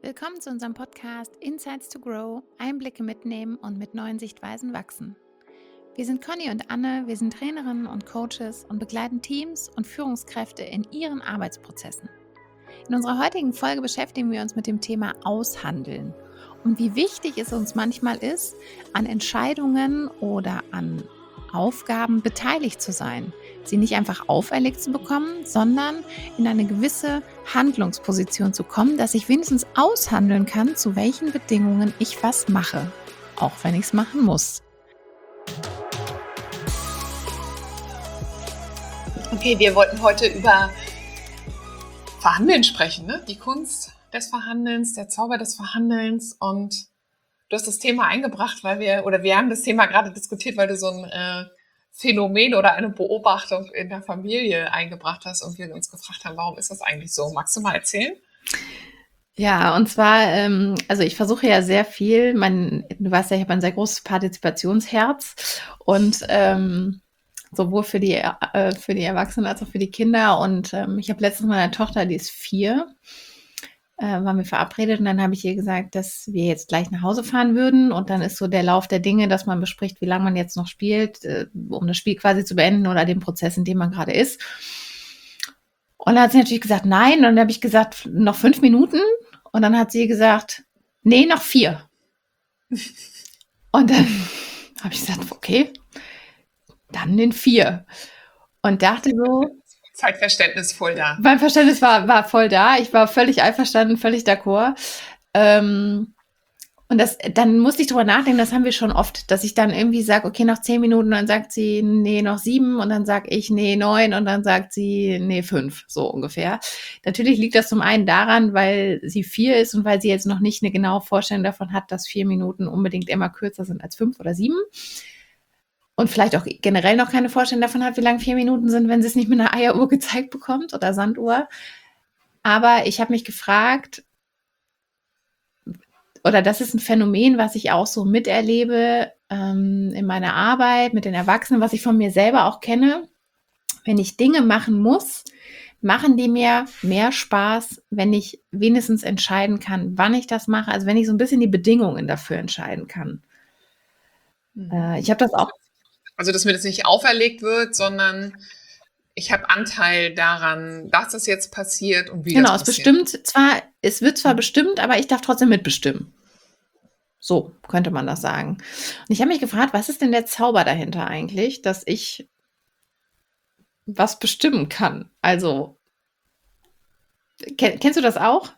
Willkommen zu unserem Podcast Insights to Grow, Einblicke mitnehmen und mit neuen Sichtweisen wachsen. Wir sind Conny und Anne, wir sind Trainerinnen und Coaches und begleiten Teams und Führungskräfte in ihren Arbeitsprozessen. In unserer heutigen Folge beschäftigen wir uns mit dem Thema Aushandeln und wie wichtig es uns manchmal ist, an Entscheidungen oder an Aufgaben beteiligt zu sein, sie nicht einfach auferlegt zu bekommen, sondern in eine gewisse Handlungsposition zu kommen, dass ich wenigstens aushandeln kann, zu welchen Bedingungen ich was mache, auch wenn ich es machen muss. Okay, wir wollten heute über Verhandeln sprechen, ne? Die Kunst des Verhandelns, der Zauber des Verhandelns, und du hast das Thema eingebracht, weil wir haben das Thema gerade diskutiert, weil du so ein Phänomen oder eine Beobachtung in der Familie eingebracht hast und wir uns gefragt haben, warum ist das eigentlich so? Magst du mal erzählen? Ja, und zwar, also ich versuche ja sehr viel, du weißt ja, ich habe ein sehr großes Partizipationsherz und sowohl für die Erwachsenen als auch für die Kinder. Und ich habe letztens meine Tochter, die ist 4, waren wir verabredet und dann habe ich ihr gesagt, dass wir jetzt gleich nach Hause fahren würden und dann ist so der Lauf der Dinge, dass man bespricht, wie lange man jetzt noch spielt, um das Spiel quasi zu beenden oder den Prozess, in dem man gerade ist. Und dann hat sie natürlich gesagt, nein. Und dann habe ich gesagt, noch 5 Minuten. Und dann hat sie gesagt, nee, noch 4. Und dann habe ich gesagt, okay, dann in 4. Und dachte so, Zeitverständnis voll da. mein Verständnis war voll da. Ich war völlig einverstanden, völlig d'accord. Und dann musste ich drüber nachdenken, das haben wir schon oft, dass ich dann irgendwie sage, okay, noch 10 Minuten, dann sagt sie, nee, noch 7 und dann sage ich, nee, 9 und dann sagt sie, nee, 5, so ungefähr. Natürlich liegt das zum einen daran, weil sie 4 ist und weil sie jetzt noch nicht eine genaue Vorstellung davon hat, dass 4 Minuten unbedingt immer kürzer sind als 5 oder 7. Und vielleicht auch generell noch keine Vorstellung davon hat, wie lang 4 Minuten sind, wenn sie es nicht mit einer Eieruhr gezeigt bekommt oder Sanduhr. Aber ich habe mich gefragt, oder das ist ein Phänomen, was ich auch so miterlebe in meiner Arbeit mit den Erwachsenen, was ich von mir selber auch kenne. Wenn ich Dinge machen muss, machen die mir mehr Spaß, wenn ich wenigstens entscheiden kann, wann ich das mache. Also wenn ich so ein bisschen die Bedingungen dafür entscheiden kann. Ich habe das auch. Also, dass mir das nicht auferlegt wird, sondern ich habe Anteil daran, dass das jetzt passiert und wie Genau, das passiert. es wird zwar bestimmt, aber ich darf trotzdem mitbestimmen. So könnte man das sagen. Und ich habe mich gefragt, was ist denn der Zauber dahinter eigentlich, dass ich was bestimmen kann? Also, kennst du das auch?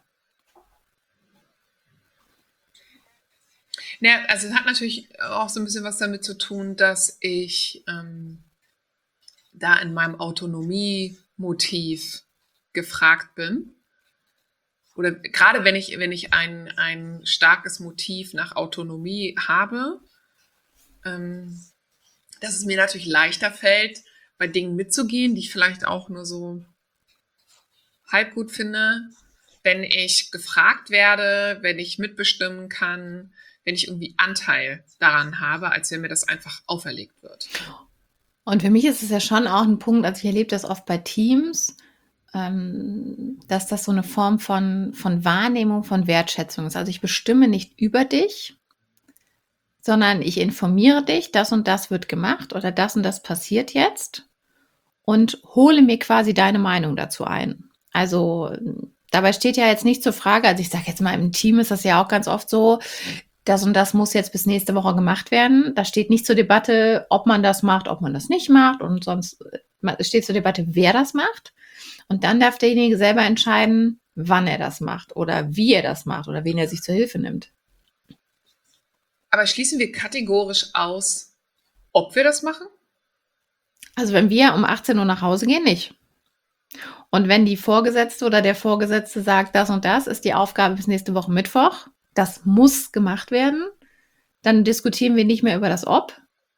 Ja, also es hat natürlich auch so ein bisschen was damit zu tun, dass ich da in meinem Autonomie-Motiv gefragt bin. Oder gerade wenn ich ein starkes Motiv nach Autonomie habe, dass es mir natürlich leichter fällt, bei Dingen mitzugehen, die ich vielleicht auch nur so halb gut finde, wenn ich gefragt werde, wenn ich mitbestimmen kann, wenn ich irgendwie Anteil daran habe, als wenn mir das einfach auferlegt wird. Und für mich ist es ja schon auch ein Punkt, also ich erlebe das oft bei Teams, dass das so eine Form von Wahrnehmung, von Wertschätzung ist. Also ich bestimme nicht über dich, sondern ich informiere dich, das und das wird gemacht oder das und das passiert jetzt und hole mir quasi deine Meinung dazu ein. Also dabei steht ja jetzt nicht zur Frage, also ich sage jetzt mal, im Team ist das ja auch ganz oft so, das und das muss jetzt bis nächste Woche gemacht werden. Da steht nicht zur Debatte, ob man das macht, ob man das nicht macht und sonst steht zur Debatte, wer das macht. Und dann darf derjenige selber entscheiden, wann er das macht oder wie er das macht oder wen er sich zur Hilfe nimmt. Aber schließen wir kategorisch aus, ob wir das machen? Also wenn wir um 18 Uhr nach Hause gehen, nicht. Und wenn die Vorgesetzte oder der Vorgesetzte sagt, das und das ist die Aufgabe bis nächste Woche Mittwoch, das muss gemacht werden, dann diskutieren wir nicht mehr über das Ob.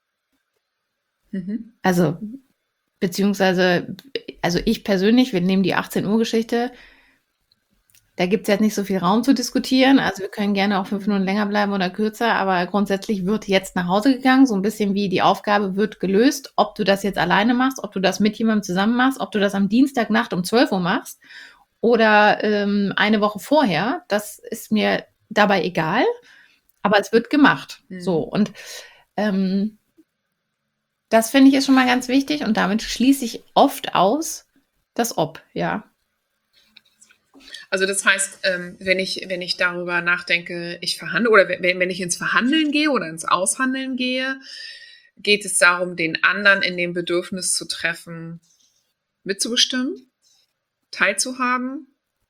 Also, beziehungsweise, also ich persönlich, wir nehmen die 18 Uhr Geschichte, da gibt es jetzt nicht so viel Raum zu diskutieren. Also wir können gerne auch 5 Minuten länger bleiben oder kürzer, aber grundsätzlich wird jetzt nach Hause gegangen, so ein bisschen wie die Aufgabe wird gelöst, ob du das jetzt alleine machst, ob du das mit jemandem zusammen machst, ob du das am Dienstagnacht um 12 Uhr machst oder eine Woche vorher, das ist mir dabei egal, aber es wird gemacht. So, und das finde ich ist schon mal ganz wichtig und damit schließe ich oft aus das Ob, ja. Also das heißt, wenn ich darüber nachdenke, ich verhandle oder wenn ich ins Verhandeln gehe oder ins Aushandeln gehe, geht es darum, den anderen in dem Bedürfnis zu treffen, mitzubestimmen, teilzuhaben,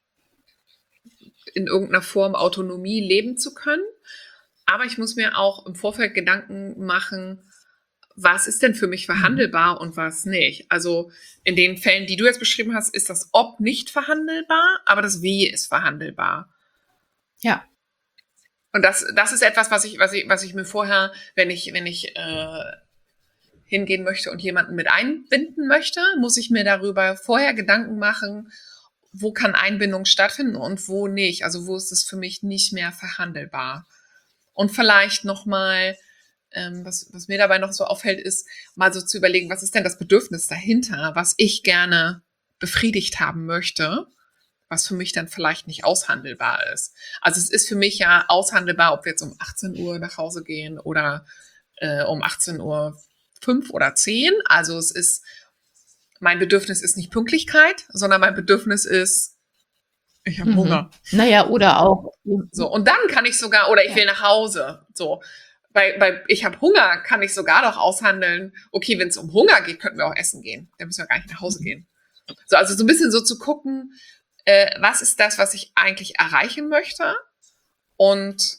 in irgendeiner Form Autonomie leben zu können. Aber ich muss mir auch im Vorfeld Gedanken machen, was ist denn für mich verhandelbar und was nicht. Also in den Fällen, die du jetzt beschrieben hast, ist das Ob nicht verhandelbar, aber das Wie ist verhandelbar. Ja. Und das ist etwas, was ich mir vorher, wenn ich hingehen möchte und jemanden mit einbinden möchte, muss ich mir darüber vorher Gedanken machen, wo kann Einbindung stattfinden und wo nicht. Also wo ist es für mich nicht mehr verhandelbar. Und vielleicht nochmal, was mir dabei noch so auffällt, ist mal so zu überlegen, was ist denn das Bedürfnis dahinter, was ich gerne befriedigt haben möchte, was für mich dann vielleicht nicht aushandelbar ist. Also es ist für mich ja aushandelbar, ob wir jetzt um 18 Uhr nach Hause gehen oder um 18 Uhr 5 oder 10. Also es ist, mein Bedürfnis ist nicht Pünktlichkeit, sondern mein Bedürfnis ist, ich habe Hunger. Naja, oder auch. So, und dann kann ich sogar, oder ich will nach Hause. So, bei ich habe Hunger, kann ich sogar noch aushandeln, okay, wenn es um Hunger geht, könnten wir auch essen gehen. Dann müssen wir gar nicht nach Hause gehen. So, also so ein bisschen so zu gucken, was ist das, was ich eigentlich erreichen möchte und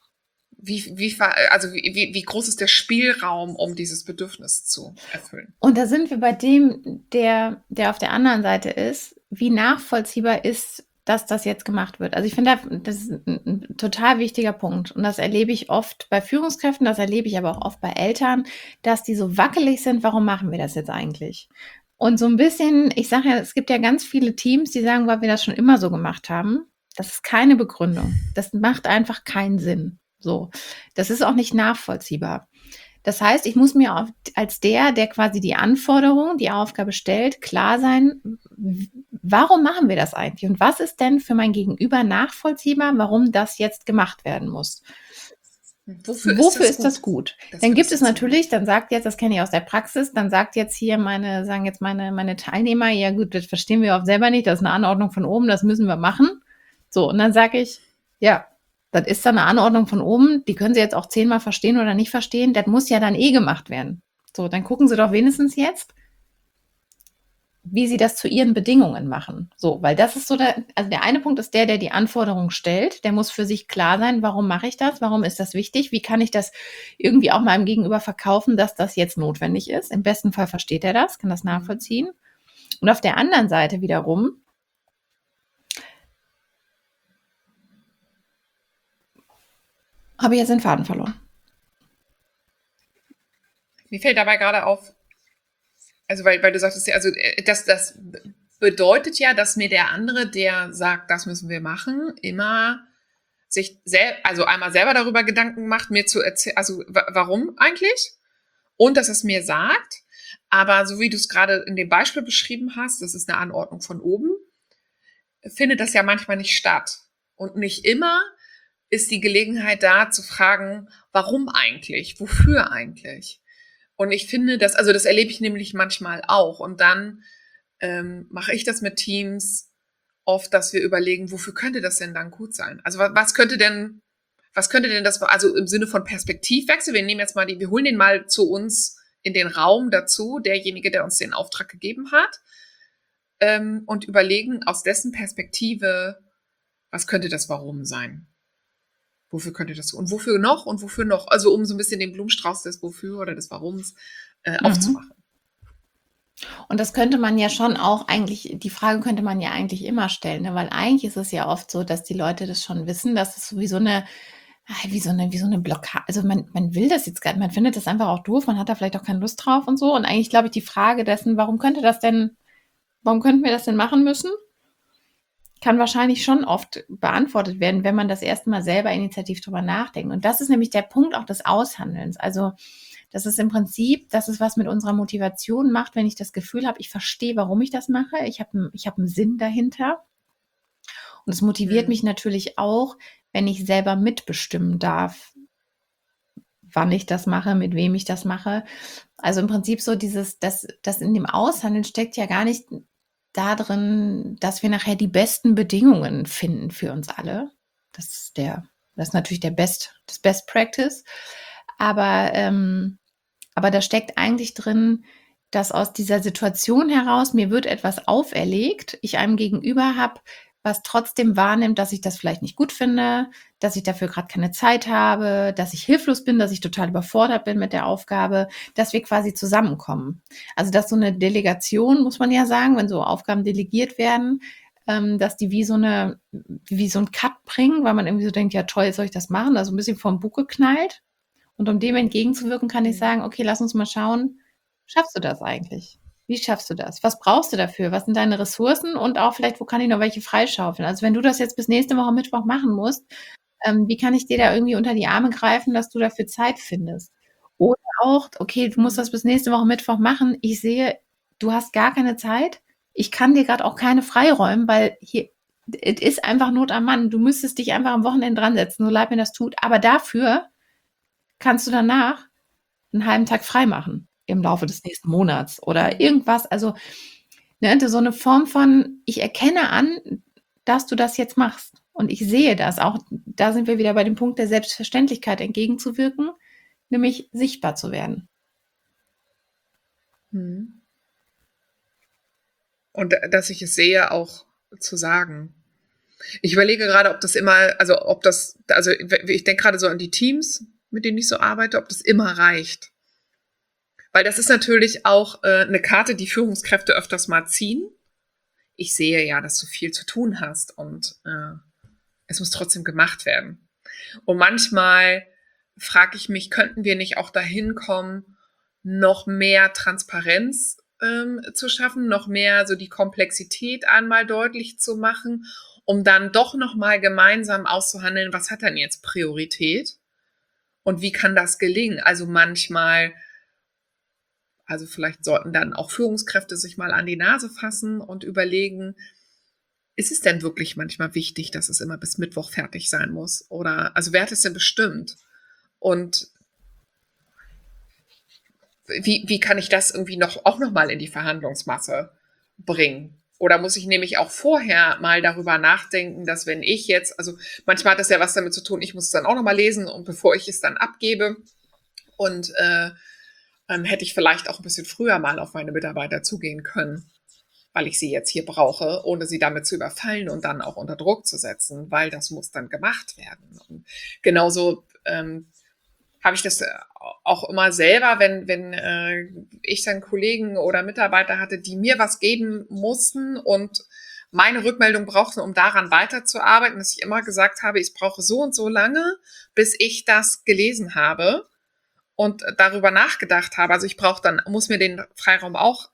wie groß ist der Spielraum, um dieses Bedürfnis zu erfüllen? Und da sind wir bei dem, der auf der anderen Seite ist, wie nachvollziehbar ist, dass das jetzt gemacht wird. Also ich finde, das ist ein total wichtiger Punkt. Und das erlebe ich oft bei Führungskräften, das erlebe ich aber auch oft bei Eltern, dass die so wackelig sind, warum machen wir das jetzt eigentlich? Und so ein bisschen, ich sage ja, es gibt ja ganz viele Teams, die sagen, weil wir das schon immer so gemacht haben. Das ist keine Begründung. Das macht einfach keinen Sinn. So, das ist auch nicht nachvollziehbar. Das heißt, ich muss mir als der quasi die Anforderung, die Aufgabe stellt, klar sein, warum machen wir das eigentlich? Und was ist denn für mein Gegenüber nachvollziehbar, warum das jetzt gemacht werden muss? Wofür ist das gut? Dann gibt es natürlich, dann sagt jetzt, das kenne ich aus der Praxis, dann sagt jetzt hier meine Teilnehmer, ja gut, das verstehen wir auch selber nicht, das ist eine Anordnung von oben, das müssen wir machen. So, und dann sage ich, ja, das ist dann eine Anordnung von oben, die können Sie jetzt auch 10-mal verstehen oder nicht verstehen, das muss ja dann gemacht werden. So, dann gucken Sie doch wenigstens jetzt, wie Sie das zu Ihren Bedingungen machen. So, weil das ist so also der eine Punkt ist der die Anforderung stellt, der muss für sich klar sein, warum mache ich das, warum ist das wichtig, wie kann ich das irgendwie auch meinem Gegenüber verkaufen, dass das jetzt notwendig ist. Im besten Fall versteht er das, kann das nachvollziehen. Und auf der anderen Seite wiederum, habe ich jetzt den Faden verloren. Mir fällt dabei gerade auf, also weil du sagtest, also das bedeutet ja, dass mir der andere, der sagt, das müssen wir machen, immer sich einmal selber darüber Gedanken macht, mir zu erzählen, also warum eigentlich? Und dass es mir sagt, aber so wie du es gerade in dem Beispiel beschrieben hast, das ist eine Anordnung von oben, findet das ja manchmal nicht statt. Und nicht immer ist die Gelegenheit da zu fragen, warum eigentlich? Wofür eigentlich? Und ich finde, das erlebe ich nämlich manchmal auch. Und dann mache ich das mit Teams oft, dass wir überlegen, wofür könnte das denn dann gut sein? Also was könnte denn das, also im Sinne von Perspektivwechsel, wir holen den mal zu uns in den Raum dazu, derjenige, der uns den Auftrag gegeben hat, und überlegen aus dessen Perspektive, was könnte das Warum sein? Wofür könnte das und wofür noch und wofür noch? Also um so ein bisschen den Blumenstrauß des Wofür oder des Warums aufzumachen. Und das könnte man ja schon auch eigentlich, die Frage könnte man ja eigentlich immer stellen, ne? Weil eigentlich ist es ja oft so, dass die Leute das schon wissen, dass es so wie so eine Blockade, also man will das jetzt gar nicht, man findet das einfach auch doof, man hat da vielleicht auch keine Lust drauf und so. Und eigentlich glaube ich, die Frage dessen, warum könnten wir das denn machen müssen, kann wahrscheinlich schon oft beantwortet werden, wenn man das erste Mal selber initiativ drüber nachdenkt. Und das ist nämlich der Punkt auch des Aushandelns. Also das ist im Prinzip, dass es was mit unserer Motivation macht, wenn ich das Gefühl habe, ich verstehe, warum ich das mache. Ich habe einen Sinn dahinter. Und es motiviert mich natürlich auch, wenn ich selber mitbestimmen darf, wann ich das mache, mit wem ich das mache. Also im Prinzip so das in dem Aushandeln steckt ja gar nicht da drin, dass wir nachher die besten Bedingungen finden für uns alle. Das ist natürlich das Best Practice. Aber da steckt eigentlich drin, dass aus dieser Situation heraus mir wird etwas auferlegt, ich einem Gegenüber habe, was trotzdem wahrnimmt, dass ich das vielleicht nicht gut finde, dass ich dafür gerade keine Zeit habe, dass ich hilflos bin, dass ich total überfordert bin mit der Aufgabe, dass wir quasi zusammenkommen. Also dass so eine Delegation, muss man ja sagen, wenn so Aufgaben delegiert werden, dass die wie so ein Cut bringen, weil man irgendwie so denkt, ja toll, jetzt soll ich das machen, also ein bisschen vom Bug geknallt. Und um dem entgegenzuwirken, kann ich sagen, okay, lass uns mal schauen, schaffst du das eigentlich? Wie schaffst du das? Was brauchst du dafür? Was sind deine Ressourcen? Und auch vielleicht, wo kann ich noch welche freischaufeln? Also wenn du das jetzt bis nächste Woche Mittwoch machen musst, wie kann ich dir da irgendwie unter die Arme greifen, dass du dafür Zeit findest? Oder auch, okay, du musst das bis nächste Woche Mittwoch machen. Ich sehe, du hast gar keine Zeit. Ich kann dir gerade auch keine freiräumen, weil hier, es ist einfach Not am Mann. Du müsstest dich einfach am Wochenende dran setzen, so leid mir das tut. Aber dafür kannst du danach einen halben Tag frei machen im Laufe des nächsten Monats oder irgendwas. Also so eine Form von, ich erkenne an, dass du das jetzt machst. Und ich sehe das. Auch da sind wir wieder bei dem Punkt der Selbstverständlichkeit entgegenzuwirken, nämlich sichtbar zu werden. Und dass ich es sehe, auch zu sagen. Ich überlege gerade, ob das immer, also ich denke gerade so an die Teams, mit denen ich so arbeite, ob das immer reicht. Weil das ist natürlich auch eine Karte, die Führungskräfte öfters mal ziehen. Ich sehe ja, dass du viel zu tun hast und es muss trotzdem gemacht werden. Und manchmal frage ich mich, könnten wir nicht auch dahin kommen, noch mehr Transparenz zu schaffen, noch mehr so die Komplexität einmal deutlich zu machen, um dann doch nochmal gemeinsam auszuhandeln, was hat denn jetzt Priorität und wie kann das gelingen? Also manchmal, also vielleicht sollten dann auch Führungskräfte sich mal an die Nase fassen und überlegen, ist es denn wirklich manchmal wichtig, dass es immer bis Mittwoch fertig sein muss? Oder, also wer hat es denn bestimmt? Und wie kann ich das irgendwie auch noch mal in die Verhandlungsmasse bringen? Oder muss ich nämlich auch vorher mal darüber nachdenken, dass wenn ich jetzt, also manchmal hat das ja was damit zu tun, ich muss es dann auch noch mal lesen und bevor ich es dann abgebe und hätte ich vielleicht auch ein bisschen früher mal auf meine Mitarbeiter zugehen können, weil ich sie jetzt hier brauche, ohne sie damit zu überfallen und dann auch unter Druck zu setzen, weil das muss dann gemacht werden. Und genauso habe ich das auch immer selber, wenn ich dann Kollegen oder Mitarbeiter hatte, die mir was geben mussten und meine Rückmeldung brauchten, um daran weiterzuarbeiten, dass ich immer gesagt habe, ich brauche so und so lange, bis ich das gelesen habe und darüber nachgedacht habe. Also ich muss mir den Freiraum auch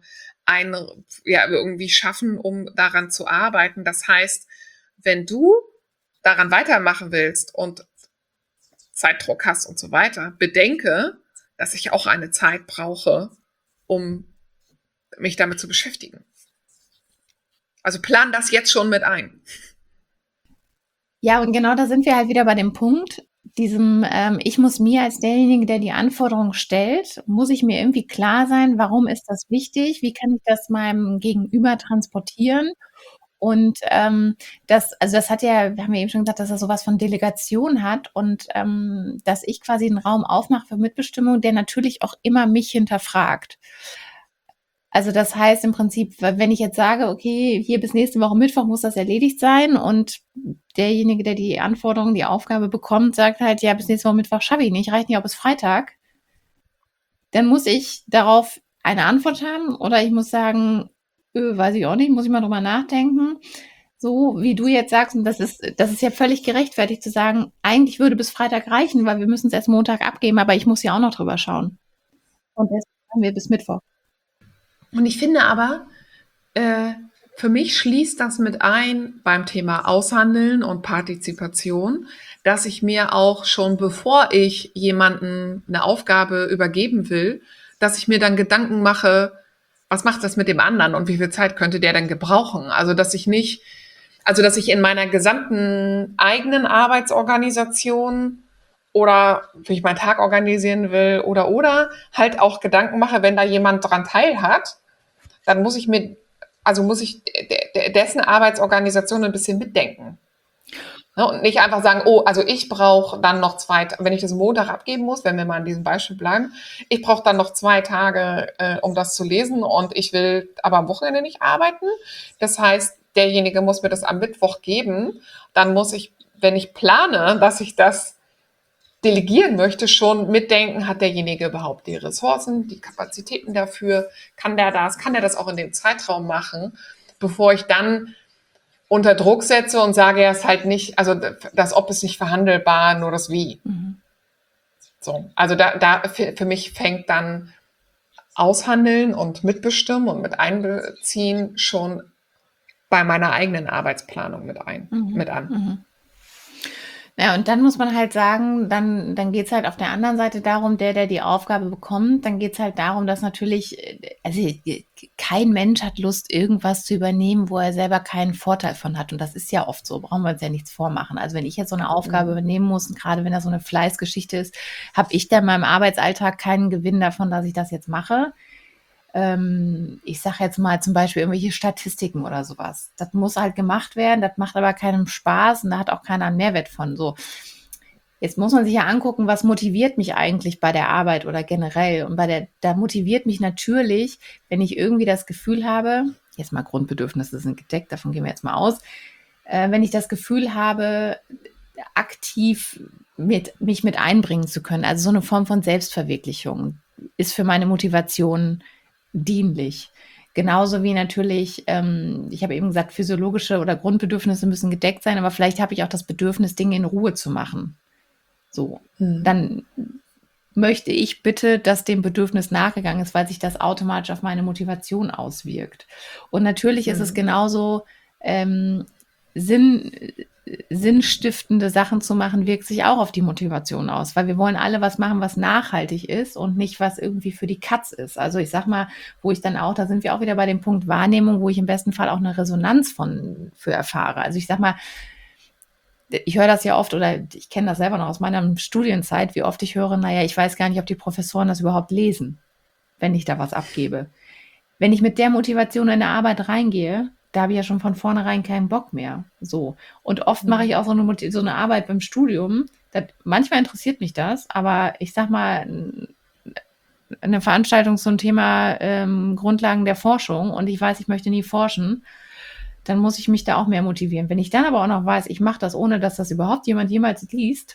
irgendwie schaffen, um daran zu arbeiten. Das heißt, wenn du daran weitermachen willst und Zeitdruck hast und so weiter, bedenke, dass ich auch eine Zeit brauche, um mich damit zu beschäftigen. Also plan das jetzt schon mit ein. Ja, und genau da sind wir halt wieder bei dem Punkt, ich muss mir als derjenige, der die Anforderung stellt, muss ich mir irgendwie klar sein, warum ist das wichtig? Wie kann ich das meinem Gegenüber transportieren? Und das hat ja, wir haben ja eben schon gesagt, dass er sowas von Delegation hat und dass ich quasi einen Raum aufmache für Mitbestimmung, der natürlich auch immer mich hinterfragt. Also das heißt im Prinzip, wenn ich jetzt sage, okay, hier bis nächste Woche Mittwoch muss das erledigt sein und derjenige, der die Anforderung, die Aufgabe bekommt, sagt halt, ja, bis nächste Woche Mittwoch schaffe ich nicht, reicht nicht auch bis Freitag, dann muss ich darauf eine Antwort haben oder ich muss sagen, weiß ich auch nicht, muss ich mal drüber nachdenken. So wie du jetzt sagst, und das ist ja völlig gerechtfertigt zu sagen, eigentlich würde bis Freitag reichen, weil wir müssen es erst Montag abgeben, aber ich muss ja auch noch drüber schauen. Und deswegen haben wir bis Mittwoch. Und ich finde aber, für mich schließt das mit ein beim Thema Aushandeln und Partizipation, dass ich mir auch schon, bevor ich jemanden eine Aufgabe übergeben will, dass ich mir dann Gedanken mache, was macht das mit dem anderen und wie viel Zeit könnte der denn gebrauchen? Also, dass ich nicht, Also, dass ich in meiner gesamten eigenen Arbeitsorganisation oder wie ich meinen Tag organisieren will oder halt auch Gedanken mache, wenn da jemand dran teil hat, dann muss ich dessen Arbeitsorganisation ein bisschen mitdenken. Ne? Und nicht einfach sagen, oh, also ich brauche dann noch wenn ich das Montag abgeben muss, wenn wir mal an diesem Beispiel bleiben, ich brauche dann noch 2 Tage, um das zu lesen und ich will aber am Wochenende nicht arbeiten. Das heißt, derjenige muss mir das am Mittwoch geben. Dann muss ich, wenn ich plane, dass ich das delegieren möchte, schon mitdenken, hat derjenige überhaupt die Ressourcen, die Kapazitäten dafür, kann der das auch in dem Zeitraum machen, bevor ich dann unter Druck setze und sage, er ist halt nicht, also das Ob ist nicht verhandelbar, nur das Wie. So, also da für mich fängt dann Aushandeln und Mitbestimmen und mit einbeziehen schon bei meiner eigenen Arbeitsplanung mit an. Ja, und dann muss man halt sagen, dann geht's halt auf der anderen Seite darum, der die Aufgabe bekommt, dann geht's halt darum, dass natürlich, also kein Mensch hat Lust, irgendwas zu übernehmen, wo er selber keinen Vorteil von hat. Und das ist ja oft so, brauchen wir uns ja nichts vormachen. Also wenn ich jetzt so eine Aufgabe übernehmen muss, und gerade wenn das so eine Fleißgeschichte ist, habe ich da in meinem Arbeitsalltag keinen Gewinn davon, dass ich das jetzt mache. Ich sage jetzt mal zum Beispiel irgendwelche Statistiken oder sowas. Das muss halt gemacht werden, das macht aber keinem Spaß und da hat auch keiner einen Mehrwert von. So, jetzt muss man sich ja angucken, was motiviert mich eigentlich bei der Arbeit oder generell. Und da motiviert mich natürlich, wenn ich irgendwie das Gefühl habe, jetzt mal Grundbedürfnisse sind gedeckt, davon gehen wir jetzt mal aus, wenn ich das Gefühl habe, aktiv mich mit einbringen zu können. Also so eine Form von Selbstverwirklichung ist für meine Motivation dienlich. Genauso wie natürlich, ich habe eben gesagt, physiologische oder Grundbedürfnisse müssen gedeckt sein, aber vielleicht habe ich auch das Bedürfnis, Dinge in Ruhe zu machen. So, dann möchte ich bitte, dass dem Bedürfnis nachgegangen ist, weil sich das automatisch auf meine Motivation auswirkt. Und natürlich ist es genauso, sinnstiftende Sachen zu machen, wirkt sich auch auf die Motivation aus, weil wir wollen alle was machen, was nachhaltig ist und nicht, was irgendwie für die Katz ist. Also ich sag mal, da sind wir auch wieder bei dem Punkt Wahrnehmung, wo ich im besten Fall auch eine Resonanz für erfahre. Also ich sag mal, ich höre das ja oft oder ich kenne das selber noch aus meiner Studienzeit, wie oft ich höre, naja, ich weiß gar nicht, ob die Professoren das überhaupt lesen, wenn ich da was abgebe. Wenn ich mit der Motivation in eine Arbeit reingehe, da habe ich ja schon von vornherein keinen Bock mehr. So. Und oft mache ich auch so eine Arbeit beim Studium. Manchmal interessiert mich das, aber ich sag mal, eine Veranstaltung zum Thema Grundlagen der Forschung und ich weiß, ich möchte nie forschen, dann muss ich mich da auch mehr motivieren. Wenn ich dann aber auch noch weiß, ich mache das, ohne dass das überhaupt jemand jemals liest,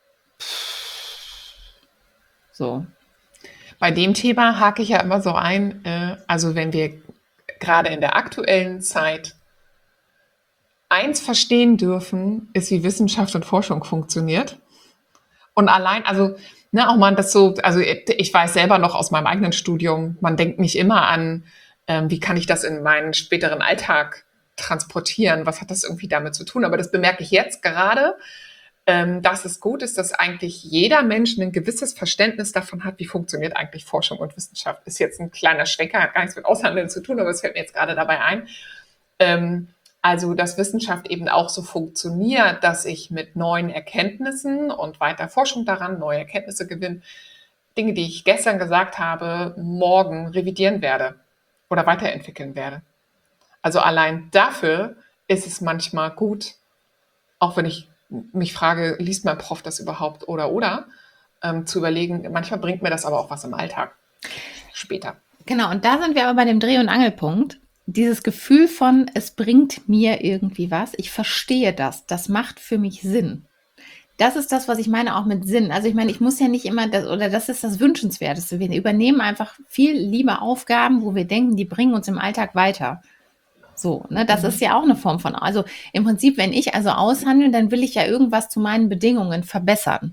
so. Bei dem Thema hake ich ja immer so ein, also wenn wir gerade in der aktuellen Zeit eins verstehen dürfen, ist, wie Wissenschaft und Forschung funktioniert. Und allein, also, ne, auch man das so, also ich weiß selber noch aus meinem eigenen Studium, man denkt nicht immer an, wie kann ich das in meinen späteren Alltag transportieren, was hat das irgendwie damit zu tun, aber das bemerke ich jetzt gerade, dass es gut ist, dass eigentlich jeder Mensch ein gewisses Verständnis davon hat, wie funktioniert eigentlich Forschung und Wissenschaft. Ist jetzt ein kleiner Schwenker, hat gar nichts mit Aushandeln zu tun, aber es fällt mir jetzt gerade dabei ein. Also, dass Wissenschaft eben auch so funktioniert, dass ich mit neuen Erkenntnissen und weiter Forschung daran neue Erkenntnisse gewinne, Dinge, die ich gestern gesagt habe, morgen revidieren werde oder weiterentwickeln werde. Also allein dafür ist es manchmal gut, auch wenn ich mich frage, liest mein Prof das überhaupt oder, zu überlegen, manchmal bringt mir das aber auch was im Alltag später. Genau, und da sind wir aber bei dem Dreh- und Angelpunkt. Dieses Gefühl von, es bringt mir irgendwie was, ich verstehe das macht für mich Sinn. Das ist das, was ich meine, auch mit Sinn. Also ich meine, ich muss ja nicht immer, das ist das Wünschenswerteste. Wir übernehmen einfach viel lieber Aufgaben, wo wir denken, die bringen uns im Alltag weiter. So, ne, das ist ja auch eine Form von, also im Prinzip, wenn ich also aushandle, dann will ich ja irgendwas zu meinen Bedingungen verbessern.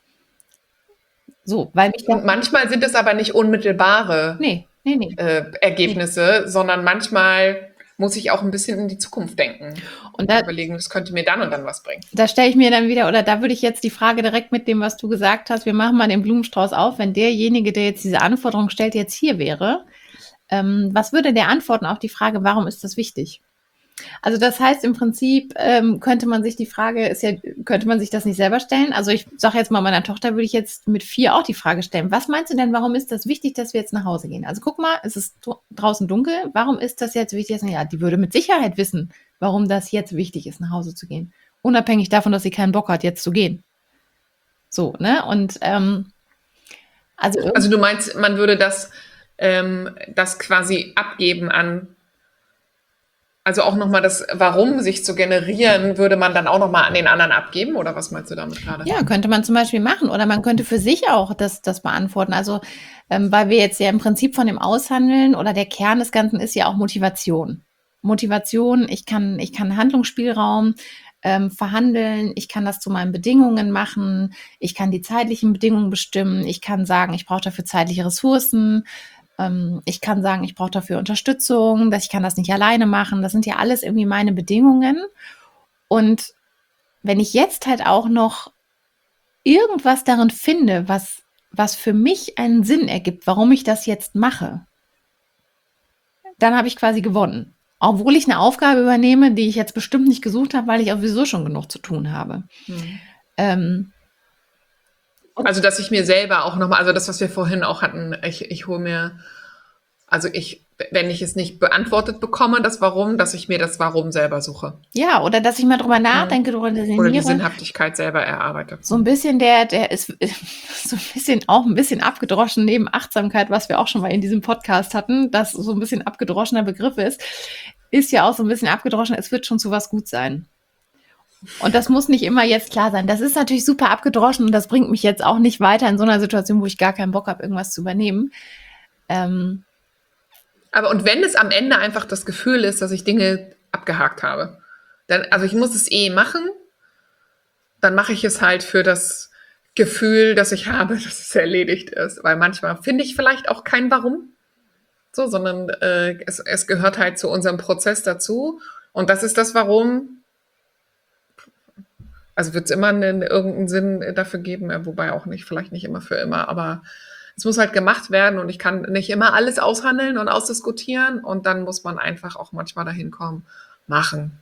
So, weil mich Und manchmal sind es aber nicht unmittelbare Ergebnisse, sondern manchmal muss ich auch ein bisschen in die Zukunft denken und überlegen, das könnte mir dann und dann was bringen. Da stelle ich mir dann wieder, oder da würde ich jetzt die Frage direkt mit dem, was du gesagt hast, wir machen mal den Blumenstrauß auf, wenn derjenige, der jetzt diese Anforderung stellt, jetzt hier wäre, was würde der antworten auf die Frage, warum ist das wichtig? Also das heißt im Prinzip, könnte man sich die Frage, könnte man sich das nicht selber stellen? Also ich sage jetzt mal, meiner Tochter würde ich jetzt mit 4 auch die Frage stellen. Was meinst du denn, warum ist das wichtig, dass wir jetzt nach Hause gehen? Also guck mal, es ist draußen dunkel. Warum ist das jetzt wichtig? Ja, die würde mit Sicherheit wissen, warum das jetzt wichtig ist, nach Hause zu gehen. Unabhängig davon, dass sie keinen Bock hat, jetzt zu gehen. So, ne? Und Also du meinst, man würde das quasi abgeben an, also auch nochmal das Warum sich zu generieren, würde man dann auch nochmal an den anderen abgeben? Oder was meinst du damit gerade? Ja, könnte man zum Beispiel machen. Oder man könnte für sich auch das beantworten. Also, weil wir jetzt ja im Prinzip von dem Aushandeln oder der Kern des Ganzen ist ja auch Motivation. Motivation, ich kann Handlungsspielraum verhandeln, ich kann das zu meinen Bedingungen machen, ich kann die zeitlichen Bedingungen bestimmen, ich kann sagen, ich brauche dafür zeitliche Ressourcen, ich kann sagen, ich brauche dafür Unterstützung, dass ich kann das nicht alleine machen. Das sind ja alles irgendwie meine Bedingungen. Und wenn ich jetzt halt auch noch irgendwas darin finde, was für mich einen Sinn ergibt, warum ich das jetzt mache, dann habe ich quasi gewonnen. Obwohl ich eine Aufgabe übernehme, die ich jetzt bestimmt nicht gesucht habe, weil ich auch sowieso schon genug zu tun habe. Ähm, Also dass ich mir selber auch nochmal, also das, was wir vorhin auch hatten, ich hole mir, wenn ich es nicht beantwortet bekomme, das Warum, dass ich mir das Warum selber suche. ja, oder dass ich mal drüber nachdenke, drüber Oder die resoniere. Sinnhaftigkeit selber erarbeite. So ein bisschen der ist so ein bisschen auch ein bisschen abgedroschen neben Achtsamkeit, was wir auch schon mal in diesem Podcast hatten, dass so ein bisschen abgedroschener Begriff ist ja auch so ein bisschen abgedroschen, es wird schon zu was gut sein. Und das muss nicht immer jetzt klar sein. Das ist natürlich super abgedroschen und das bringt mich jetzt auch nicht weiter in so einer Situation, wo ich gar keinen Bock habe, irgendwas zu übernehmen. Aber und wenn es am Ende einfach das Gefühl ist, dass ich Dinge abgehakt habe, dann, also ich muss es machen, dann mache ich es halt für das Gefühl, das ich habe, dass es erledigt ist. Weil manchmal finde ich vielleicht auch kein Warum, so, sondern es gehört halt zu unserem Prozess dazu. Und das ist das Warum. Also wird es immer irgendeinen Sinn dafür geben, wobei auch nicht, vielleicht nicht immer für immer, aber es muss halt gemacht werden und ich kann nicht immer alles aushandeln und ausdiskutieren und dann muss man einfach auch manchmal dahin kommen, machen,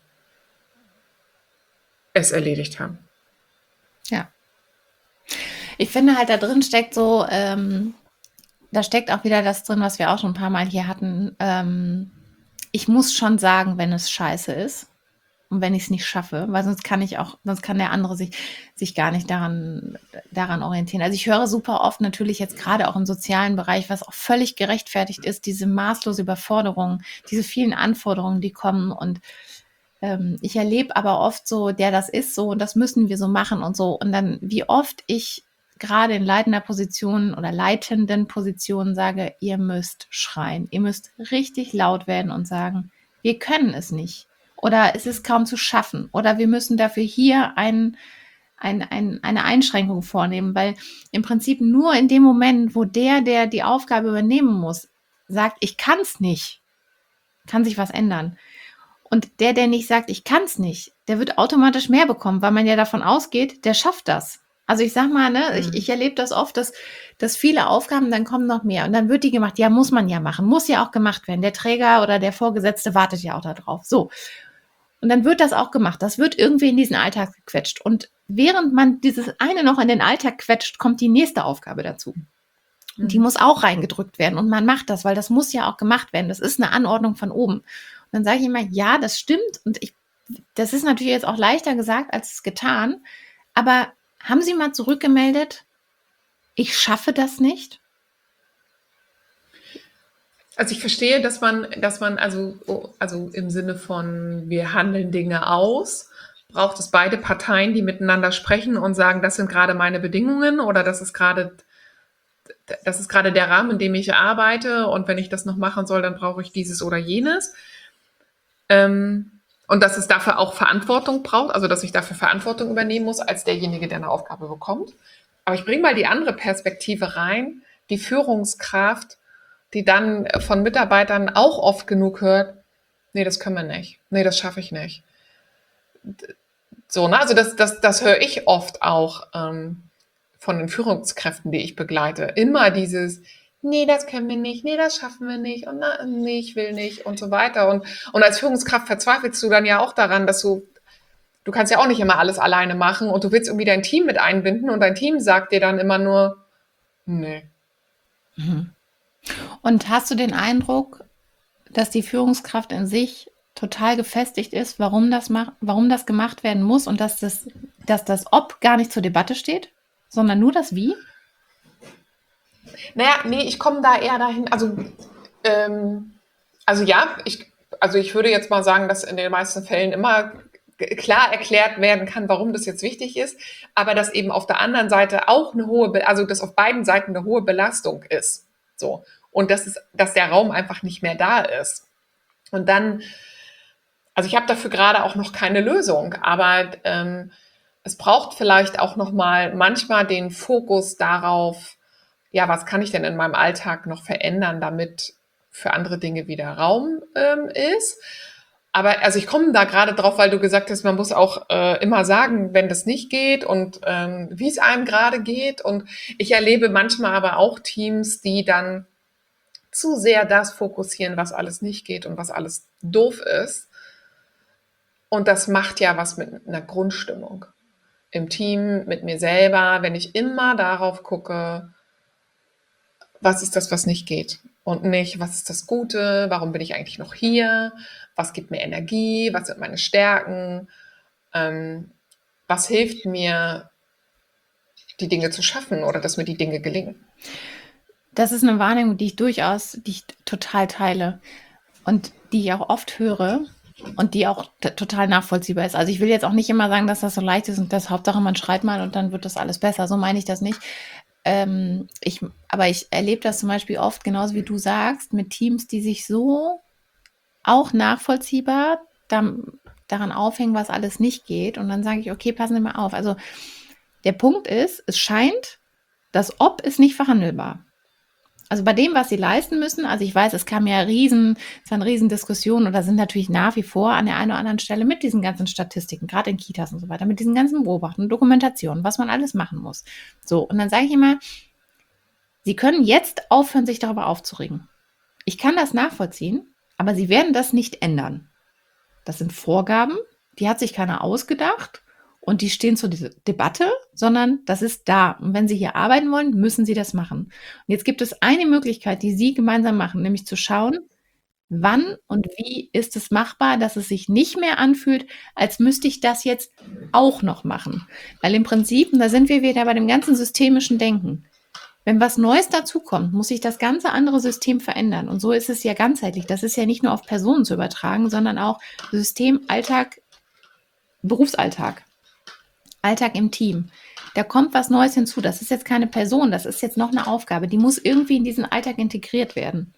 es erledigt haben. Ja. Ich finde halt, da drin steckt so, da steckt auch wieder das drin, was wir auch schon ein paar Mal hier hatten. Ich muss schon sagen, wenn es scheiße ist und wenn ich es nicht schaffe, weil sonst kann der andere sich gar nicht daran orientieren. Also ich höre super oft natürlich jetzt gerade auch im sozialen Bereich, was auch völlig gerechtfertigt ist, diese maßlose Überforderung, diese vielen Anforderungen, die kommen und ich erlebe aber oft so, das ist so und das müssen wir so machen und so. Und dann, wie oft ich gerade in leitender Position oder leitenden Positionen sage, ihr müsst schreien, ihr müsst richtig laut werden und sagen, wir können es nicht. Oder es ist kaum zu schaffen. Oder wir müssen dafür hier eine Einschränkung vornehmen, weil im Prinzip nur in dem Moment, wo der die Aufgabe übernehmen muss, sagt, ich kann es nicht, kann sich was ändern. Und der nicht sagt, ich kann es nicht, der wird automatisch mehr bekommen, weil man ja davon ausgeht, der schafft das. Also ich sag mal, ne, ich erlebe das oft, dass viele Aufgaben, dann kommen noch mehr und dann wird die gemacht. Ja, muss man ja machen, muss ja auch gemacht werden. Der Träger oder der Vorgesetzte wartet ja auch darauf. So. Und dann wird das auch gemacht. Das wird irgendwie in diesen Alltag gequetscht. Und während man dieses eine noch in den Alltag quetscht, kommt die nächste Aufgabe dazu. Und die muss auch reingedrückt werden. Und man macht das, weil das muss ja auch gemacht werden. Das ist eine Anordnung von oben. Und dann sage ich immer, ja, das stimmt. Und das ist natürlich jetzt auch leichter gesagt als getan. Aber haben Sie mal zurückgemeldet, ich schaffe das nicht? Also ich verstehe, dass man also im Sinne von wir handeln Dinge aus, braucht es beide Parteien, die miteinander sprechen und sagen, das sind gerade meine Bedingungen oder das ist gerade der Rahmen, in dem ich arbeite und wenn ich das noch machen soll, dann brauche ich dieses oder jenes. Und dass es dafür auch Verantwortung braucht, also dass ich dafür Verantwortung übernehmen muss als derjenige, der eine Aufgabe bekommt. Aber ich bringe mal die andere Perspektive rein, die Führungskraft, die dann von Mitarbeitern auch oft genug hört, nee, das können wir nicht, nee, das schaffe ich nicht. So, ne? Also das höre ich oft auch von den Führungskräften, die ich begleite. Immer dieses, nee, das können wir nicht, nee, das schaffen wir nicht und na, nee, ich will nicht und so weiter. Und als Führungskraft verzweifelst du dann ja auch daran, dass du kannst ja auch nicht immer alles alleine machen und du willst irgendwie dein Team mit einbinden und dein Team sagt dir dann immer nur, nee. Und hast du den Eindruck, dass die Führungskraft in sich total gefestigt ist, warum das gemacht werden muss und dass das Ob gar nicht zur Debatte steht, sondern nur das Wie? Naja, nee, ich komme da eher dahin, also ja, ich würde jetzt mal sagen, dass in den meisten Fällen immer klar erklärt werden kann, warum das jetzt wichtig ist, aber dass eben auf der anderen Seite auch also dass auf beiden Seiten eine hohe Belastung ist. So. Und dass der Raum einfach nicht mehr da ist. Und dann, also ich habe dafür gerade auch noch keine Lösung, aber es braucht vielleicht auch noch mal manchmal den Fokus darauf, ja, was kann ich denn in meinem Alltag noch verändern, damit für andere Dinge wieder Raum ist. Aber also ich komme da gerade drauf, weil du gesagt hast, man muss auch immer sagen, wenn das nicht geht und wie es einem gerade geht. Und ich erlebe manchmal aber auch Teams, die dann zu sehr das fokussieren, was alles nicht geht und was alles doof ist. Und das macht ja was mit einer Grundstimmung im Team, mit mir selber, wenn ich immer darauf gucke, was ist das, was nicht geht und nicht, was ist das Gute, warum bin ich eigentlich noch hier, was gibt mir Energie, was sind meine Stärken, was hilft mir, die Dinge zu schaffen oder dass mir die Dinge gelingen. Das ist eine Wahrnehmung, die ich total teile und die ich auch oft höre und die auch total nachvollziehbar ist. Also ich will jetzt auch nicht immer sagen, dass das so leicht ist und das Hauptsache man schreit mal und dann wird das alles besser. So meine ich das nicht. Aber ich erlebe das zum Beispiel oft, genauso wie du sagst, mit Teams, die sich so auch nachvollziehbar daran aufhängen, was alles nicht geht. Und dann sage ich, okay, passen Sie mal auf. Also der Punkt ist, es scheint, das Ob ist nicht verhandelbar. Also bei dem, was sie leisten müssen, also ich weiß, es waren Riesendiskussionen oder sind natürlich nach wie vor an der einen oder anderen Stelle mit diesen ganzen Statistiken, gerade in Kitas und so weiter, mit diesen ganzen Beobachtungen, Dokumentationen, was man alles machen muss. So, und dann sage ich immer, Sie können jetzt aufhören, sich darüber aufzuregen. Ich kann das nachvollziehen, aber Sie werden das nicht ändern. Das sind Vorgaben, die hat sich keiner ausgedacht und die stehen zur Debatte, sondern das ist da. Und wenn Sie hier arbeiten wollen, müssen Sie das machen. Und jetzt gibt es eine Möglichkeit, die Sie gemeinsam machen, nämlich zu schauen, wann und wie ist es machbar, dass es sich nicht mehr anfühlt, als müsste ich das jetzt auch noch machen. Weil im Prinzip, und da sind wir wieder bei dem ganzen systemischen Denken, wenn was Neues dazukommt, muss sich das ganze andere System verändern. Und so ist es ja ganzheitlich. Das ist ja nicht nur auf Personen zu übertragen, sondern auch System, Alltag, Berufsalltag, Alltag im Team. Da kommt was Neues hinzu. Das ist jetzt keine Person, das ist jetzt noch eine Aufgabe. Die muss irgendwie in diesen Alltag integriert werden.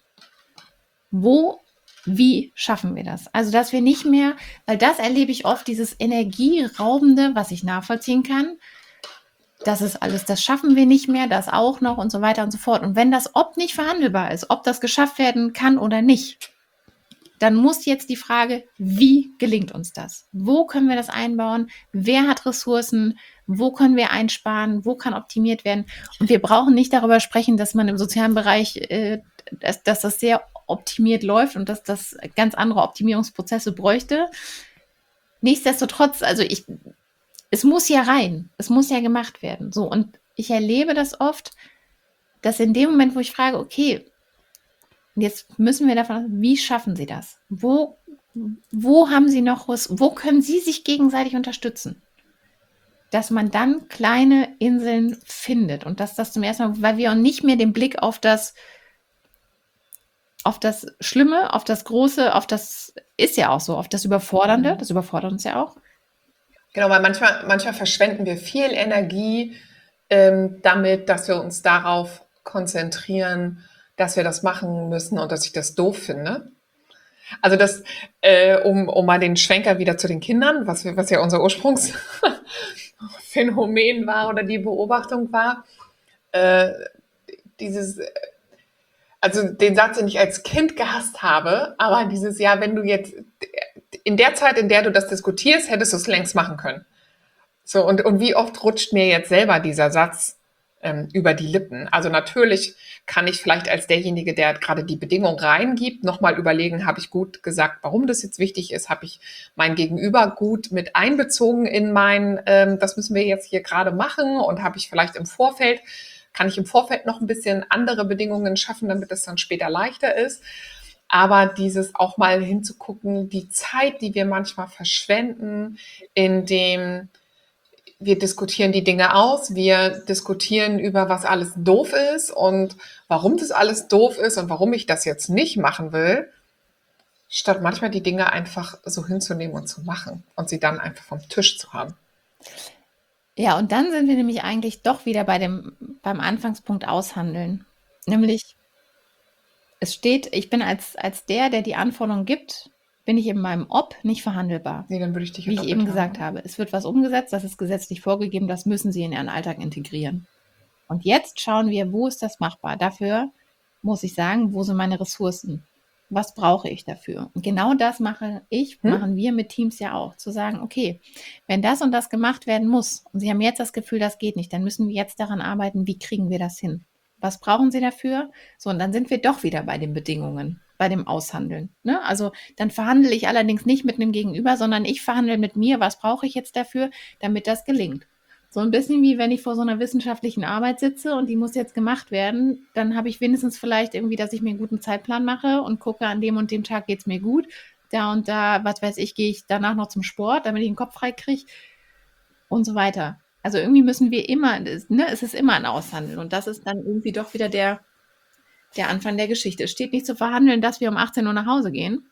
Wie schaffen wir das? Also, dass wir nicht mehr, weil das erlebe ich oft, dieses Energieraubende, was ich nachvollziehen kann. Das ist alles, das schaffen wir nicht mehr, das auch noch und so weiter und so fort. Und wenn das Ob nicht verhandelbar ist, ob das geschafft werden kann oder nicht, dann muss jetzt die Frage, wie gelingt uns das? Wo können wir das einbauen? Wer hat Ressourcen? Wo können wir einsparen? Wo kann optimiert werden? Und wir brauchen nicht darüber sprechen, dass man im sozialen Bereich, dass das sehr optimiert läuft und dass das ganz andere Optimierungsprozesse bräuchte. Nichtsdestotrotz, also es muss ja rein, es muss ja gemacht werden. So, und ich erlebe das oft, dass in dem Moment, wo ich frage, okay, jetzt müssen wir davon, wie schaffen Sie das? Wo haben Sie noch was, wo können Sie sich gegenseitig unterstützen? Dass man dann kleine Inseln findet und dass das zum ersten Mal, weil wir auch nicht mehr den Blick auf das Schlimme, auf das Große, auf das ist ja auch so, auf das Überfordernde, das überfordert uns ja auch. Genau, weil manchmal verschwenden wir viel Energie damit, dass wir uns darauf konzentrieren, dass wir das machen müssen und dass ich das doof finde. Also das, um mal den Schwenker wieder zu den Kindern, was ja unser Ursprungsphänomen war oder die Beobachtung war, also den Satz, den ich als Kind gehasst habe, aber dieses Jahr, wenn du jetzt in der Zeit, in der du das diskutierst, hättest du es längst machen können. So, und wie oft rutscht mir jetzt selber dieser Satz über die Lippen. Also natürlich kann ich vielleicht als derjenige, der gerade die Bedingung reingibt, nochmal überlegen, habe ich gut gesagt, warum das jetzt wichtig ist, habe ich mein Gegenüber gut mit einbezogen in das müssen wir jetzt hier gerade machen, und habe ich vielleicht kann ich im Vorfeld noch ein bisschen andere Bedingungen schaffen, damit es dann später leichter ist. Aber dieses auch mal hinzugucken, die Zeit, die wir manchmal verschwenden, indem wir diskutieren die Dinge aus, wir diskutieren über, was alles doof ist und warum das alles doof ist und warum ich das jetzt nicht machen will, statt manchmal die Dinge einfach so hinzunehmen und zu machen und sie dann einfach vom Tisch zu haben. Ja, und dann sind wir nämlich eigentlich doch wieder beim Anfangspunkt aushandeln. Nämlich, ich bin als der die Anforderungen gibt, bin ich in meinem Ob nicht verhandelbar. Nee, dann würde ich dich Wie ich eben gesagt habe, es wird was umgesetzt, das ist gesetzlich vorgegeben, das müssen Sie in Ihren Alltag integrieren. Und jetzt schauen wir, wo ist das machbar? Dafür muss ich sagen, wo sind meine Ressourcen? Was brauche ich dafür? Und genau das machen wir mit Teams ja auch, zu sagen, okay, wenn das und das gemacht werden muss und Sie haben jetzt das Gefühl, das geht nicht, dann müssen wir jetzt daran arbeiten, wie kriegen wir das hin? Was brauchen Sie dafür? So, und dann sind wir doch wieder bei den Bedingungen, bei dem Aushandeln. Ne? Also dann verhandle ich allerdings nicht mit einem Gegenüber, sondern ich verhandle mit mir, was brauche ich jetzt dafür, damit das gelingt. So ein bisschen wie wenn ich vor so einer wissenschaftlichen Arbeit sitze und die muss jetzt gemacht werden, dann habe ich wenigstens vielleicht irgendwie, dass ich mir einen guten Zeitplan mache und gucke, an dem und dem Tag geht es mir gut. Da und da, was weiß ich, gehe ich danach noch zum Sport, damit ich den Kopf frei kriege und so weiter. Also irgendwie müssen wir immer, ne, es ist immer ein Aushandeln, und das ist dann irgendwie doch wieder der Anfang der Geschichte. Es steht nicht zu verhandeln, dass wir um 18 Uhr nach Hause gehen.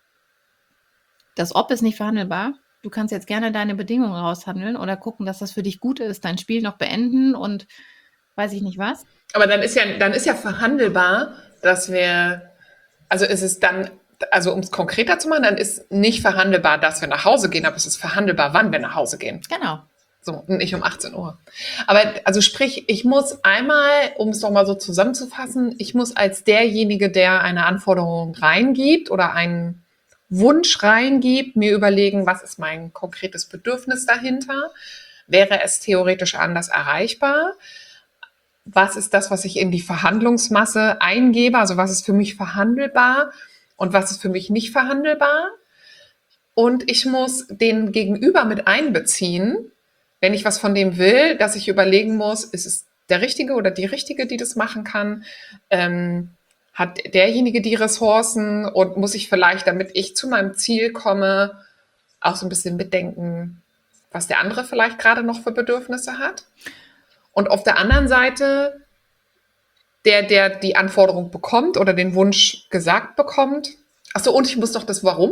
Das Ob ist nicht verhandelbar. Du kannst jetzt gerne deine Bedingungen raushandeln oder gucken, dass das für dich gut ist, dein Spiel noch beenden und weiß ich nicht was. Aber dann ist ja verhandelbar, dass wir, also ist es dann, also um es konkreter zu machen, dann ist nicht verhandelbar, dass wir nach Hause gehen, aber es ist verhandelbar, wann wir nach Hause gehen. Genau. So, nicht um 18 Uhr. Aber also sprich, ich muss einmal, um es doch mal so zusammenzufassen, ich muss als derjenige, der eine Anforderung reingibt oder einen Wunsch reingibt, mir überlegen, was ist mein konkretes Bedürfnis dahinter? Wäre es theoretisch anders erreichbar? Was ist das, was ich in die Verhandlungsmasse eingebe? Also was ist für mich verhandelbar und was ist für mich nicht verhandelbar? Und ich muss den Gegenüber mit einbeziehen, wenn ich was von dem will, dass ich überlegen muss, ist es der Richtige oder die Richtige, die das machen kann? Hat derjenige die Ressourcen, und muss ich vielleicht, damit ich zu meinem Ziel komme, auch so ein bisschen mitdenken, was der andere vielleicht gerade noch für Bedürfnisse hat? Und auf der anderen Seite, der die Anforderung bekommt oder den Wunsch gesagt bekommt, achso, und ich muss noch das Warum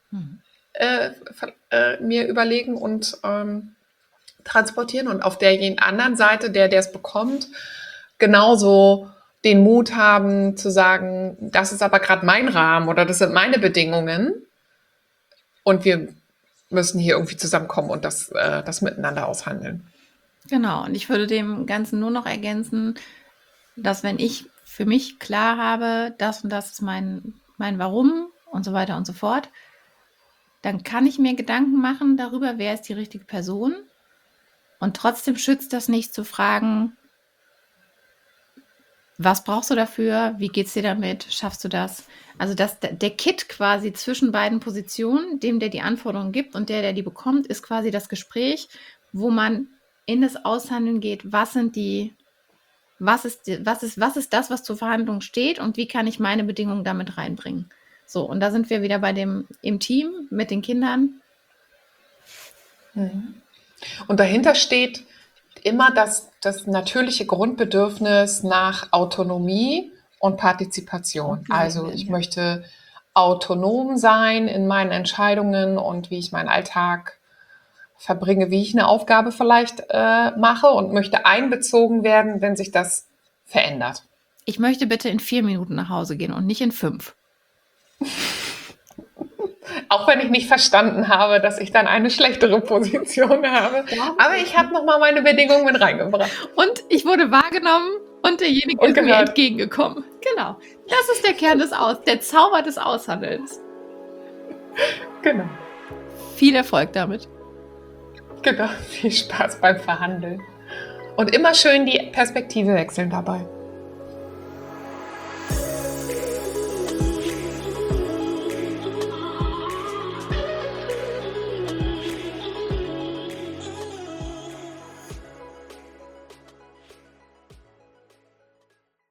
mir überlegen und transportieren, und auf der anderen Seite, der es bekommt, genauso den Mut haben zu sagen, das ist aber gerade mein Rahmen oder das sind meine Bedingungen und wir müssen hier irgendwie zusammenkommen und das miteinander aushandeln. Genau, und ich würde dem Ganzen nur noch ergänzen, dass wenn ich für mich klar habe, das und das ist mein Warum und so weiter und so fort, dann kann ich mir Gedanken machen darüber, wer ist die richtige Person. Und trotzdem schützt das nicht zu fragen, was brauchst du dafür, wie geht's dir damit, schaffst du das? Also der Kit quasi zwischen beiden Positionen, dem, der die Anforderungen gibt, und der die bekommt, ist quasi das Gespräch, wo man in das Aushandeln geht, was ist das, was zur Verhandlung steht, und wie kann ich meine Bedingungen damit reinbringen? So, und da sind wir wieder im Team mit den Kindern. Und dahinter steht immer das natürliche Grundbedürfnis nach Autonomie und Partizipation. Also ich möchte autonom sein in meinen Entscheidungen und wie ich meinen Alltag verbringe, wie ich eine Aufgabe vielleicht mache, und möchte einbezogen werden, wenn sich das verändert. Ich möchte bitte in 4 Minuten nach Hause gehen und nicht in 5. Auch wenn ich nicht verstanden habe, dass ich dann eine schlechtere Position habe. Aber ich habe nochmal meine Bedingungen mit reingebracht. Und ich wurde wahrgenommen und derjenige ist mir entgegengekommen. Genau. Das ist der Kern der Zauber des Aushandelns. Genau. Viel Erfolg damit. Genau. Viel Spaß beim Verhandeln. Und immer schön die Perspektive wechseln dabei.